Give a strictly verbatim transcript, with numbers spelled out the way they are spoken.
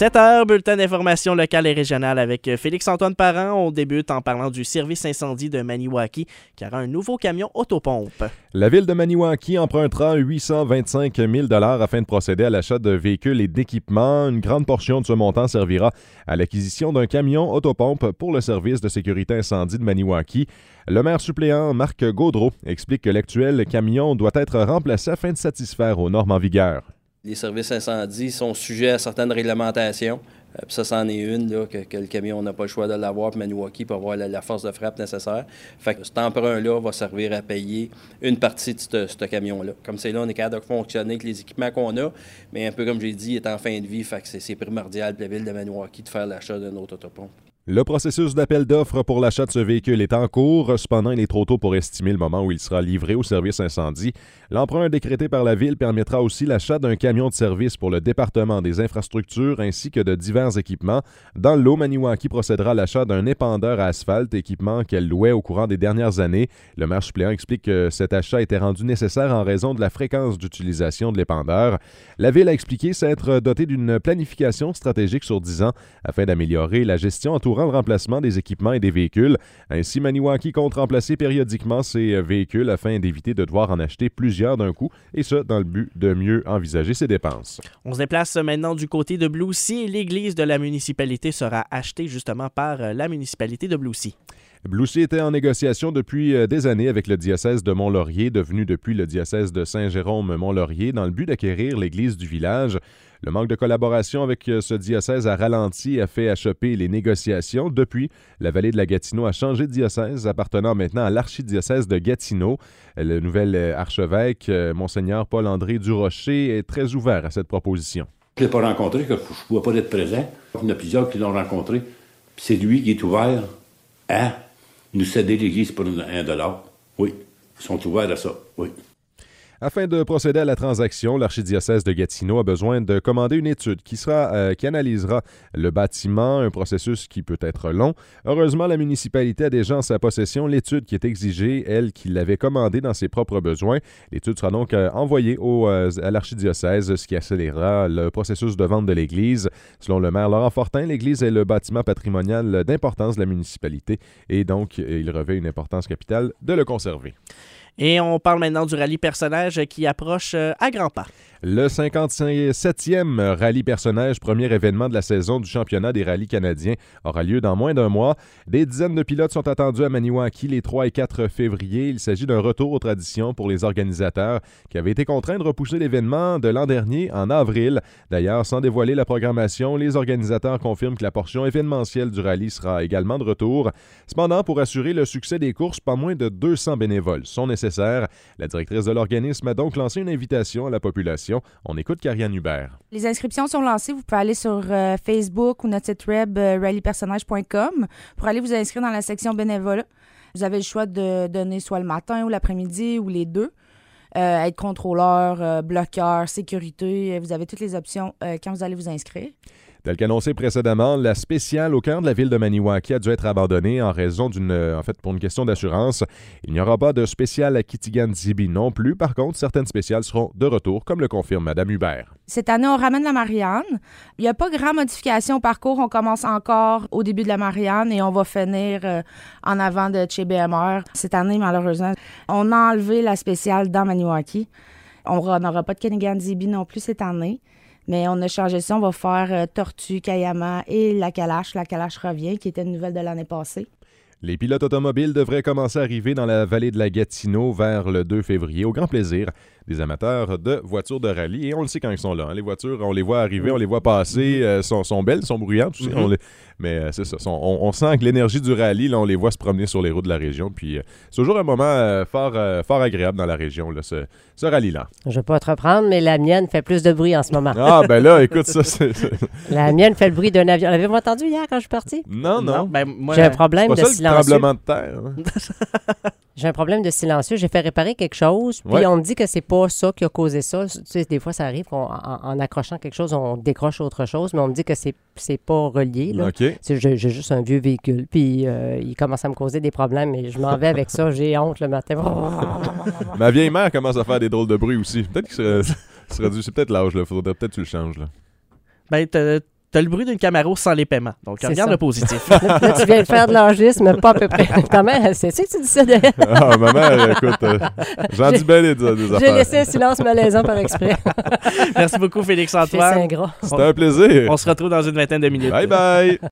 sept heures, bulletin d'information locale et régionale avec Félix-Antoine Parent. On débute en parlant du service incendie de Maniwaki qui aura un nouveau camion autopompe. La ville de Maniwaki empruntera huit cent vingt-cinq mille dollars afin de procéder à l'achat de véhicules et d'équipements. Une grande portion de ce montant servira à l'acquisition d'un camion autopompe pour le service de sécurité incendie de Maniwaki. Le maire suppléant Marc Gaudreau explique que l'actuel camion doit être remplacé afin de satisfaire aux normes en vigueur. Les services incendies sont sujets à certaines réglementations. Euh, ça, c'en est une, là, que, que le camion n'a pas le choix de l'avoir, puis Maniwaki peut avoir la, la force de frappe nécessaire. Fait que cet emprunt-là va servir à payer une partie de ce, ce camion-là. Comme c'est là, on est capable de fonctionner avec les équipements qu'on a, mais un peu comme j'ai dit, il est en fin de vie, fait que c'est, c'est primordial pour la ville de Maniwaki de faire l'achat d'un autre autopompe. Le processus d'appel d'offres pour l'achat de ce véhicule est en cours. Cependant, il est trop tôt pour estimer le moment où il sera livré au service incendie. L'emprunt décrété par la Ville permettra aussi l'achat d'un camion de service pour le département des infrastructures ainsi que de divers équipements. Dans le lot, Maniwaki procédera à l'achat d'un épandeur à asphalte, équipement qu'elle louait au courant des dernières années. Le maire suppléant explique que cet achat était rendu nécessaire en raison de la fréquence d'utilisation de l'épandeur. La Ville a expliqué s'être dotée d'une planification stratégique sur dix ans afin d'améliorer la gestion entourant le remplacement des équipements et des véhicules. Ainsi, Maniwaki compte remplacer périodiquement ses véhicules afin d'éviter de devoir en acheter plusieurs d'un coup, et ce, dans le but de mieux envisager ses dépenses. On se déplace maintenant du côté de Blue Sea. L'église de la municipalité sera achetée justement par la municipalité de Blue Sea. Blue Sea était en négociation depuis des années avec le diocèse de Mont-Laurier, devenu depuis le diocèse de Saint-Jérôme-Mont-Laurier, dans le but d'acquérir l'église du village. Le manque de collaboration avec ce diocèse a ralenti et a fait achoper les négociations. Depuis, la vallée de la Gatineau a changé de diocèse, appartenant maintenant à l'archidiocèse de Gatineau. Le nouvel archevêque, Monseigneur Paul-André Durocher, est très ouvert à cette proposition. Je ne l'ai pas rencontré, que je ne pouvais pas être présent. Il y en a plusieurs qui l'ont rencontré. Puis c'est lui qui est ouvert à nous céder l'église pour un dollar. Oui, ils sont ouverts à ça, oui. Afin de procéder à la transaction, l'archidiocèse de Gatineau a besoin de commander une étude qui, sera, euh, qui analysera le bâtiment, un processus qui peut être long. Heureusement, la municipalité a déjà en sa possession l'étude qui est exigée, elle qui l'avait commandée dans ses propres besoins. L'étude sera donc euh, envoyée au, euh, à l'archidiocèse, ce qui accélérera le processus de vente de l'église. Selon le maire Laurent Fortin, l'église est le bâtiment patrimonial d'importance de la municipalité et donc il revêt une importance capitale de le conserver. Et on parle maintenant du rallye personnage qui approche à grands pas. Le cinquante-septième rallye personnage, premier événement de la saison du championnat des rallyes canadiens, aura lieu dans moins d'un mois. Des dizaines de pilotes sont attendus à Maniwaki les trois et quatre février. Il s'agit d'un retour aux traditions pour les organisateurs qui avaient été contraints de repousser l'événement de l'an dernier en avril. D'ailleurs, sans dévoiler la programmation, les organisateurs confirment que la portion événementielle du rallye sera également de retour. Cependant, pour assurer le succès des courses, pas moins de deux cents bénévoles sont nécessaires. La directrice de l'organisme a donc lancé une invitation à la population. On écoute Karianne Hubert. Les inscriptions sont lancées. Vous pouvez aller sur euh, Facebook ou notre site web euh, rally personnage point com pour aller vous inscrire dans la section bénévolat. Vous avez le choix de donner soit le matin ou l'après-midi ou les deux. Euh, être contrôleur, euh, bloqueur, sécurité. Vous avez toutes les options euh, quand vous allez vous inscrire. Tel qu'annoncé précédemment, la spéciale au cœur de la ville de Maniwaki a dû être abandonnée en raison d'une, en fait, pour une question d'assurance. Il n'y aura pas de spéciale à Kitigan-Zibi non plus. Par contre, certaines spéciales seront de retour, comme le confirme Mme Hubert. Cette année, on ramène la Marianne. Il n'y a pas grand modification au parcours. On commence encore au début de la Marianne et on va finir euh, en avant de chez B M R. Cette année, malheureusement, on a enlevé la spéciale dans Maniwaki. On n'aura pas de Kitigan-Zibi non plus cette année. Mais on a changé ça. On va faire euh, Tortue, Kayama et la Calache. La Calache revient, qui était une nouvelle de l'année passée. Les pilotes automobiles devraient commencer à arriver dans la vallée de la Gatineau vers le deux février, au grand plaisir des amateurs de voitures de rallye. Et on le sait quand ils sont là. Hein. Les voitures, on les voit arriver, on les voit passer, mm-hmm. euh, sont, sont belles, sont bruyantes. Tu sais, mm-hmm. on les... Mais euh, c'est ça. Sont, on, on sent que l'énergie du rallye, là, on les voit se promener sur les routes de la région. Puis euh, c'est toujours un moment euh, fort, euh, fort agréable dans la région, là, ce, ce rallye-là. Je ne vais pas te reprendre, mais la mienne fait plus de bruit en ce moment. Ah, ben là, écoute, ça, c'est... La mienne fait le bruit d'un avion. L'avez-vous entendu hier quand je suis parti? Non, non. non ben, moi, J'ai un problème c'est pas de ça, silencieux. Le tremblement de terre. Hein? J'ai un problème de silencieux. J'ai fait réparer quelque chose, puis ouais. on me dit que c'est pas ça qui a causé ça. Tu sais, des fois, ça arrive qu'en en accrochant quelque chose, on décroche autre chose, mais on me dit que c'est, c'est pas relié. Là. Okay. C'est, j'ai, j'ai juste un vieux véhicule, puis euh, il commence à me causer des problèmes, et je m'en vais avec ça. J'ai honte le matin. Ma vieille mère commence à faire des drôles de bruit aussi. Peut-être que ce serait dû, c'est peut-être l'âge, il faudrait peut-être que tu le changes. Là. Ben, t'as, t'as le bruit d'une Camaro sans les paiements. Donc, C'est regarde ça. le positif. Là, là, tu viens de faire de l'âgisme, pas à peu près. Ta mère, elle sait-tu que tu dis ça derrière? Ah, maman, écoute, euh, j'en dis bien des, des J'ai affaires. laissé un silence malaisant par exprès. Merci beaucoup, Fils Félix-Antoine. ingrat. C'était un plaisir. On se retrouve dans une vingtaine de minutes. Bye bye.